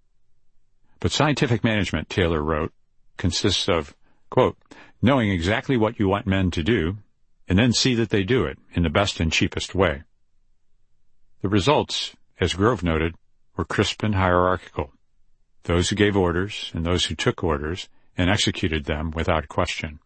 But scientific management, Taylor wrote, consists of, quote, knowing exactly what you want men to do, and then see that they do it in the best and cheapest way. The results, as Grove noted, were crisp and hierarchical. Those who gave orders and those who took orders and executed them without question.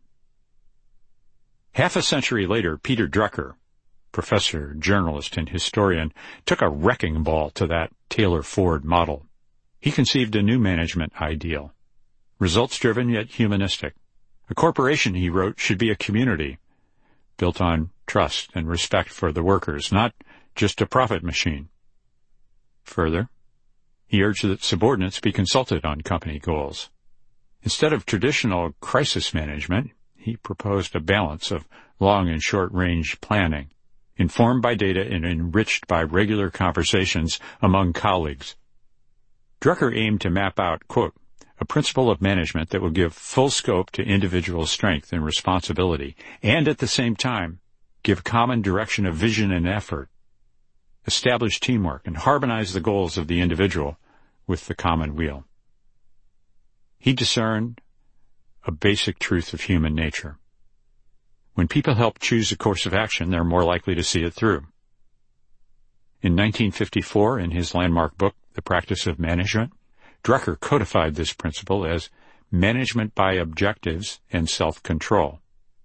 Half a century later, Peter Drucker, professor, journalist, and historian, took a wrecking ball to that Taylor-Ford model. He conceived a new management ideal, results-driven yet humanistic. A corporation, he wrote, should be a community, built on trust and respect for the workers, not just a profit machine. Further, he urged that subordinates be consulted on company goals. Instead of traditional crisis management, he proposed a balance of long and short-range planning, informed by data and enriched by regular conversations among colleagues. Drucker aimed to map out, quote, a principle of management that will give full scope to individual strength and responsibility, and at the same time, give common direction of vision and effort, establish teamwork, and harmonize the goals of the individual with the common weal. He discerned a basic truth of human nature. When people help choose a course of action, they're more likely to see it through. In 1954, in his landmark book, The Practice of Management, Drucker codified this principle as management by objectives and self-control.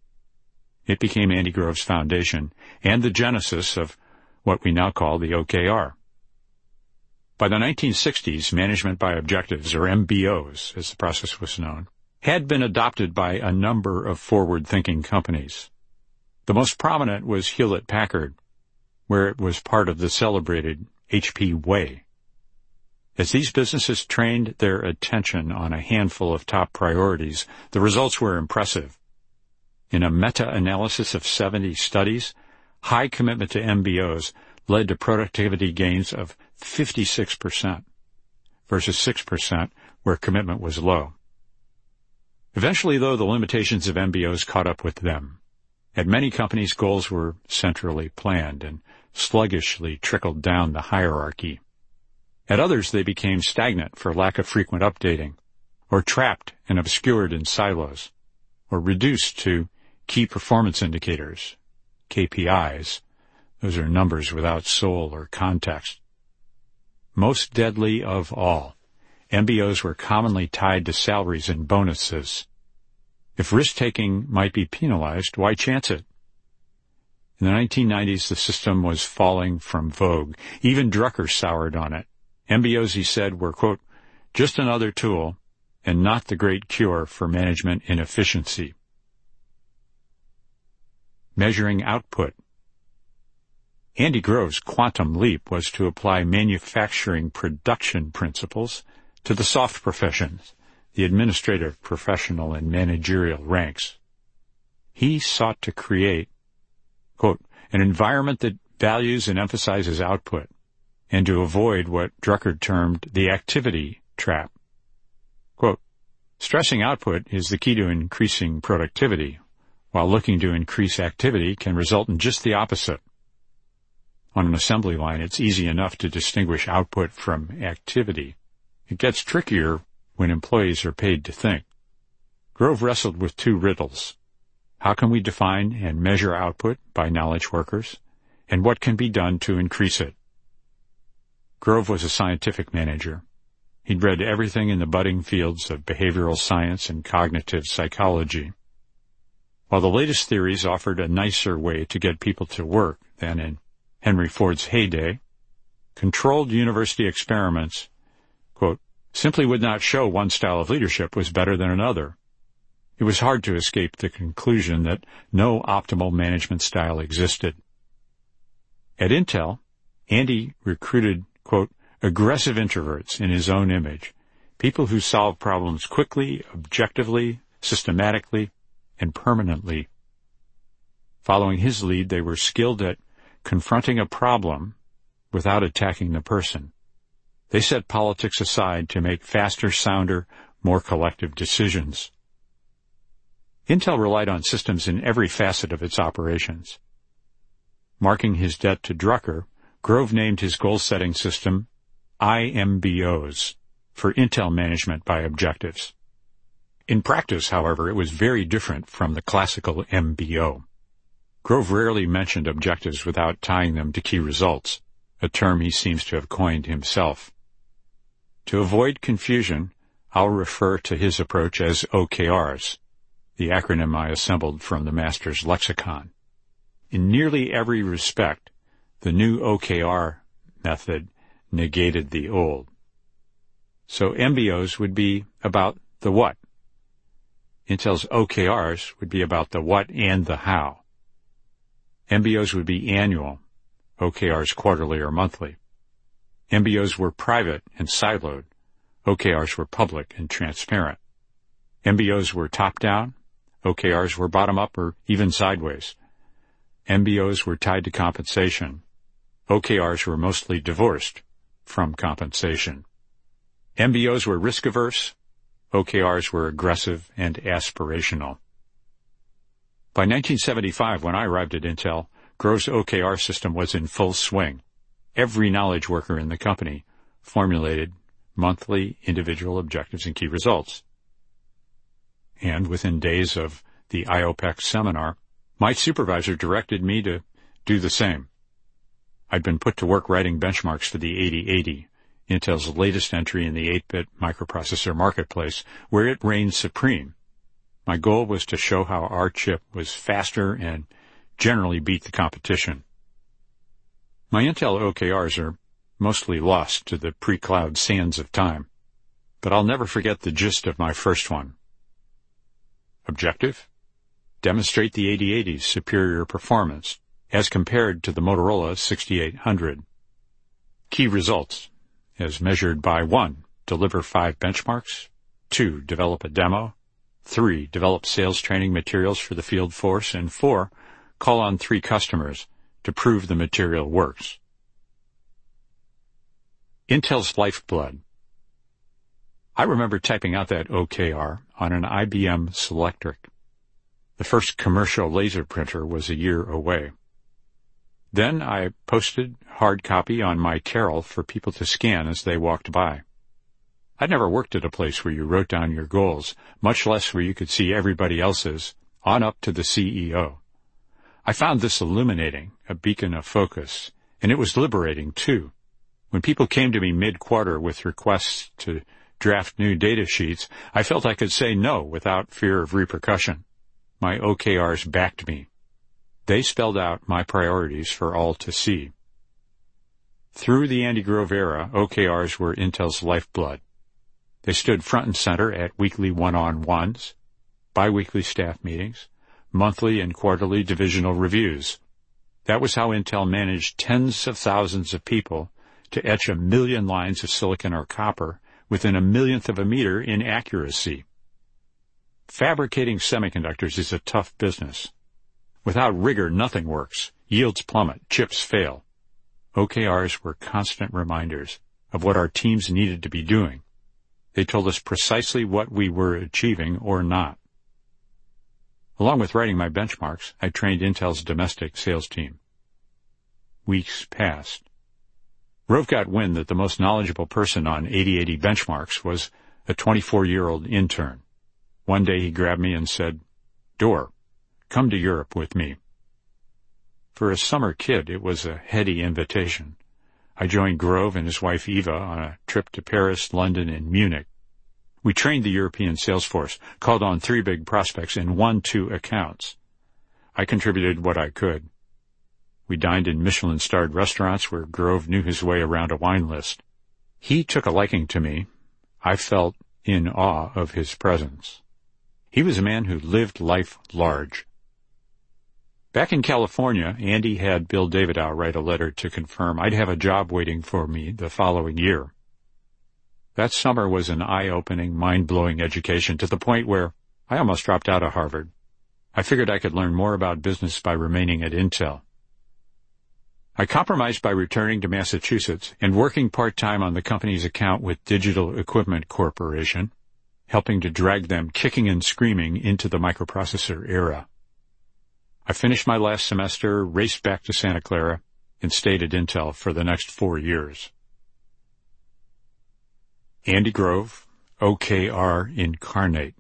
It became Andy Grove's foundation and the genesis of what we now call the OKR. By the 1960s, management by objectives, or MBOs, as the process was known, had been adopted by a number of forward-thinking companies. The most prominent was Hewlett-Packard, where it was part of the celebrated HP Way. As these businesses trained their attention on a handful of top priorities, the results were impressive. In a meta-analysis of 70 studies, high commitment to MBOs led to productivity gains of 56% versus 6% where commitment was low. Eventually, though, the limitations of MBOs caught up with them. At many companies, goals were centrally planned and sluggishly trickled down the hierarchy. At others, they became stagnant for lack of frequent updating, or trapped and obscured in silos, or reduced to key performance indicators, KPIs. Those are numbers without soul or context. Most deadly of all, MBOs were commonly tied to salaries and bonuses. If risk-taking might be penalized, why chance it? In the 1990s, the system was falling from vogue. Even Drucker soured on it. MBOs, he said, were, quote, just another tool and not the great cure for management inefficiency. Measuring output. Andy Grove's quantum leap was to apply manufacturing production principles to the soft professions, the administrative, professional, and managerial ranks. He sought to create, quote, an environment that values and emphasizes output, and to avoid what Drucker termed the activity trap. Quote, stressing output is the key to increasing productivity, while looking to increase activity can result in just the opposite. On an assembly line, it's easy enough to distinguish output from activity. It gets trickier when employees are paid to think. Grove wrestled with two riddles. How can we define and measure output by knowledge workers, and what can be done to increase it? Grove was a scientific manager. He'd read everything in the budding fields of behavioral science and cognitive psychology. While the latest theories offered a nicer way to get people to work than in Henry Ford's heyday, controlled university experiments, quote, simply would not show one style of leadership was better than another. It was hard to escape the conclusion that no optimal management style existed. At Intel, Andy recruited, quote, aggressive introverts in his own image, people who solve problems quickly, objectively, systematically, and permanently. Following his lead, they were skilled at confronting a problem without attacking the person. They set politics aside to make faster, sounder, more collective decisions. Intel relied on systems in every facet of its operations. Marking his debt to Drucker, Grove named his goal-setting system IMBOs, for Intel Management by Objectives. In practice, however, it was very different from the classical MBO. Grove rarely mentioned objectives without tying them to key results, a term he seems to have coined himself. To avoid confusion, I'll refer to his approach as OKRs, the acronym I assembled from the Master's Lexicon. In nearly every respect, the new OKR method negated the old. So MBOs would be about the what. Intel's OKRs would be about the what and the how. MBOs would be annual, OKRs quarterly or monthly. MBOs were private and siloed. OKRs were public and transparent. MBOs were top-down. OKRs were bottom-up or even sideways. MBOs were tied to compensation. OKRs were mostly divorced from compensation. MBOs were risk-averse. OKRs were aggressive and aspirational. By 1975, when I arrived at Intel, Grove's OKR system was in full swing. Every knowledge worker in the company formulated monthly individual objectives and key results. And within days of the IOPEX seminar, my supervisor directed me to do the same. I'd been put to work writing benchmarks for the 8080, Intel's latest entry in the 8-bit microprocessor marketplace, where it reigned supreme. My goal was to show how our chip was faster and generally beat the competition. My Intel OKRs are mostly lost to the pre-cloud sands of time, but I'll never forget the gist of my first one. Objective: demonstrate the 8080's superior performance as compared to the Motorola 6800. Key results, as measured by 1. Deliver 5 benchmarks, 2. Develop a demo, 3. Develop sales training materials for the field force, and 4. Call on 3 customers to prove the material works. Intel's lifeblood. I remember typing out that OKR on an IBM Selectric. The first commercial laser printer was a year away. Then I posted hard copy on my Carol for people to scan as they walked by. I'd never worked at a place where you wrote down your goals, much less where you could see everybody else's, on up to the CEO. I found this illuminating, a beacon of focus, and it was liberating, too. When people came to me mid-quarter with requests to draft new data sheets, I felt I could say no without fear of repercussion. My OKRs backed me. They spelled out my priorities for all to see. Through the Andy Grove era, OKRs were Intel's lifeblood. They stood front and center at weekly one-on-ones, biweekly staff meetings, monthly and quarterly divisional reviews. That was how Intel managed tens of thousands of people to etch 1 million lines of silicon or copper within 1/1,000,000th of a meter in accuracy. Fabricating semiconductors is a tough business. Without rigor, nothing works. Yields plummet, chips fail. OKRs were constant reminders of what our teams needed to be doing. They told us precisely what we were achieving or not. Along with writing my benchmarks, I trained Intel's domestic sales team. Weeks passed. Grove got wind that the most knowledgeable person on 8080 benchmarks was a 24-year-old intern. One day he grabbed me and said, "Dor, come to Europe with me." For a summer kid, it was a heady invitation. I joined Grove and his wife Eva on a trip to Paris, London, and Munich. We trained the European sales force, called on 3 big prospects, and won 2 accounts. I contributed what I could. We dined in Michelin-starred restaurants where Grove knew his way around a wine list. He took a liking to me. I felt in awe of his presence. He was a man who lived life large. Back in California, Andy had Bill Davidow write a letter to confirm I'd have a job waiting for me the following year. That summer was an eye-opening, mind-blowing education to the point where I almost dropped out of Harvard. I figured I could learn more about business by remaining at Intel. I compromised by returning to Massachusetts and working part-time on the company's account with Digital Equipment Corporation, helping to drag them kicking and screaming into the microprocessor era. I finished my last semester, raced back to Santa Clara, and stayed at Intel for the next 4 years. Andy Grove, OKR incarnate.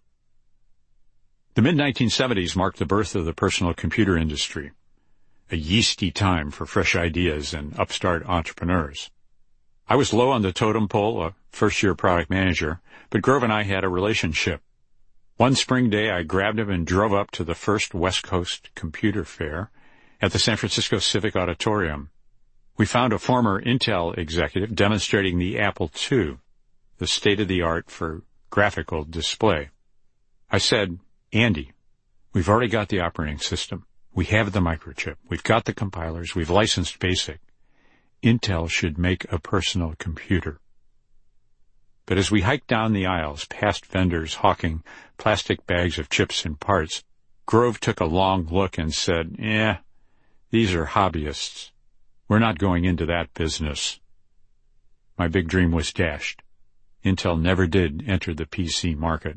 The mid-1970s marked the birth of the personal computer industry, a yeasty time for fresh ideas and upstart entrepreneurs. I was low on the totem pole, a first-year product manager, but Grove and I had a relationship. One spring day, I grabbed him and drove up to the first West Coast Computer Fair at the San Francisco Civic Auditorium. We found a former Intel executive demonstrating the Apple II, the state-of-the-art for graphical display. I said, "Andy, we've already got the operating system. We have the microchip. We've got the compilers. We've licensed BASIC. Intel should make a personal computer." But as we hiked down the aisles past vendors hawking plastic bags of chips and parts, Grove took a long look and said, these are hobbyists. We're not going into that business." My big dream was dashed. Intel never did enter the PC market.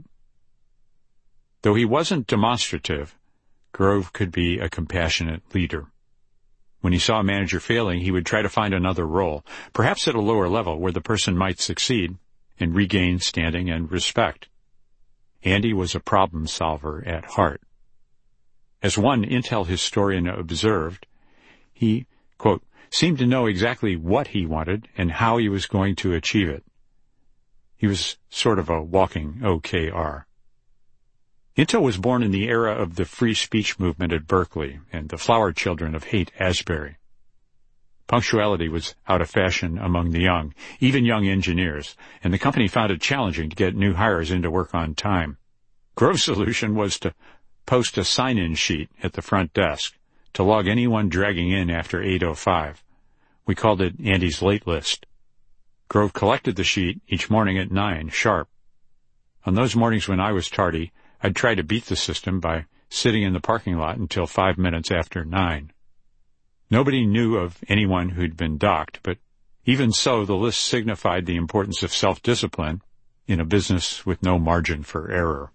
Though he wasn't demonstrative, Grove could be a compassionate leader. When he saw a manager failing, he would try to find another role, perhaps at a lower level where the person might succeed and regain standing and respect. Andy was a problem solver at heart. As one Intel historian observed, he, quote, seemed to know exactly what he wanted and how he was going to achieve it. He was sort of a walking OKR. Intel was born in the era of the free speech movement at Berkeley and the flower children of Haight-Ashbury. Punctuality was out of fashion among the young, even young engineers, and the company found it challenging to get new hires into work on time. Grove's solution was to post a sign-in sheet at the front desk to log anyone dragging in after 8:05. We called it Andy's late list. Grove collected the sheet each morning at 9 sharp. On those mornings when I was tardy, I'd try to beat the system by sitting in the parking lot until 5 minutes after 9. Nobody knew of anyone who'd been docked, but even so, the list signified the importance of self-discipline in a business with no margin for error.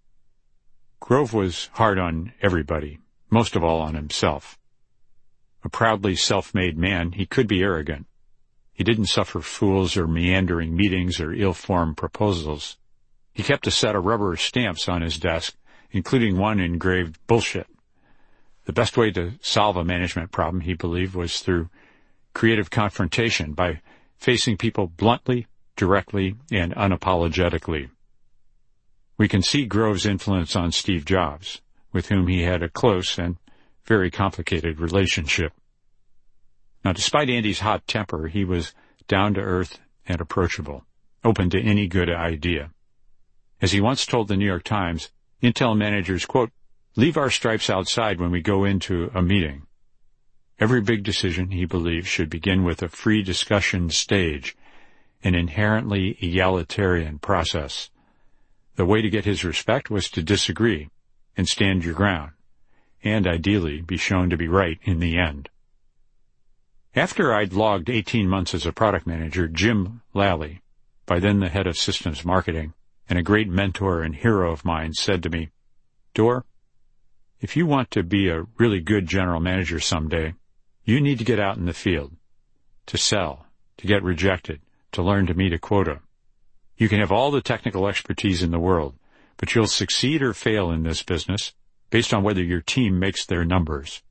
Grove was hard on everybody, most of all on himself. A proudly self-made man, he could be arrogant. He didn't suffer fools or meandering meetings or ill-formed proposals. He kept a set of rubber stamps on his desk, including one engraved bullshit. The best way to solve a management problem, he believed, was through creative confrontation by facing people bluntly, directly, and unapologetically. We can see Grove's influence on Steve Jobs, with whom he had a close and very complicated relationship. Now, despite Andy's hot temper, he was down-to-earth and approachable, open to any good idea. As he once told the New York Times, Intel managers, quote, leave our stripes outside when we go into a meeting. Every big decision, he believed, should begin with a free discussion stage, an inherently egalitarian process. The way to get his respect was to disagree and stand your ground, and ideally be shown to be right in the end. After I'd logged 18 months as a product manager, Jim Lally, by then the head of systems marketing, and a great mentor and hero of mine, said to me, Dor, if you want to be a really good general manager someday, you need to get out in the field, to sell, to get rejected, to learn to meet a quota. You can have all the technical expertise in the world, but you'll succeed or fail in this business based on whether your team makes their numbers.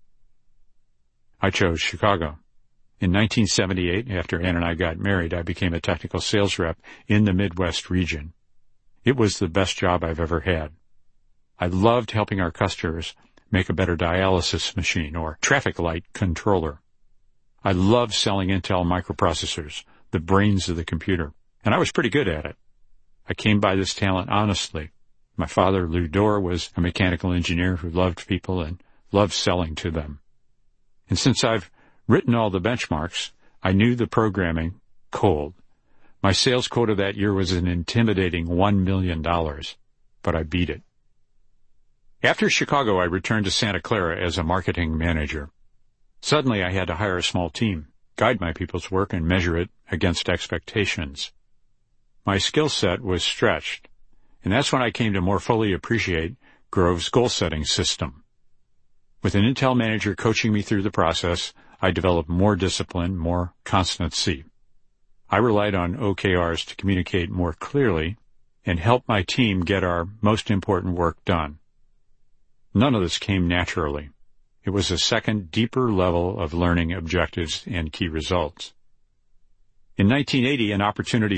I chose Chicago. In 1978, after Ann and I got married, I became a technical sales rep in the Midwest region. It was the best job I've ever had. I loved helping our customers make a better dialysis machine or traffic light controller. I loved selling Intel microprocessors, the brains of the computer, and I was pretty good at it. I came by this talent honestly. My father, Lou Dor, was a mechanical engineer who loved people and loved selling to them. And since I've written all the benchmarks, I knew the programming cold. My sales quota that year was an intimidating $1 million, but I beat it. After Chicago, I returned to Santa Clara as a marketing manager. Suddenly, I had to hire a small team, guide my people's work, and measure it against expectations. My skill set was stretched, and that's when I came to more fully appreciate Grove's goal-setting system. With an Intel manager coaching me through the process, I developed more discipline, more constancy. I relied on OKRs to communicate more clearly and help my team get our most important work done. None of this came naturally. It was a second, deeper level of learning objectives and key results. In 1980, an opportunity